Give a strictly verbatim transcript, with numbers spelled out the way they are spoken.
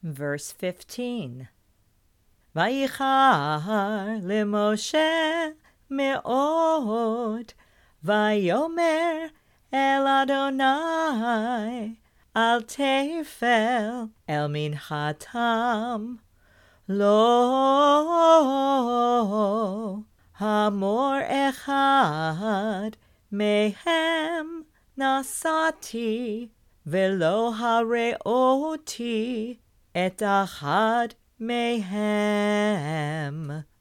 Verse fifteen. Vayichar leMoshe me'od, Vayomer el Adonai, al tefel el minchatam, lo hamor echad mehem nasati, velo hareoti et achad mehem.